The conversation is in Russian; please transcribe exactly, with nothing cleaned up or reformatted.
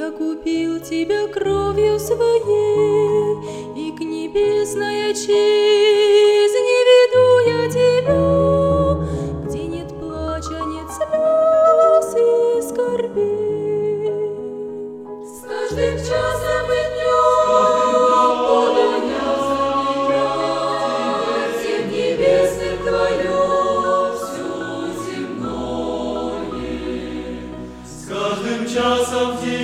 Я купил тебя кровью своей, и к небесной отчизне веду я тебя, где нет плача, нет слез и скорбей. С каждым часом и днем буду я заменять всем небесным твое все земное. С каждым часом в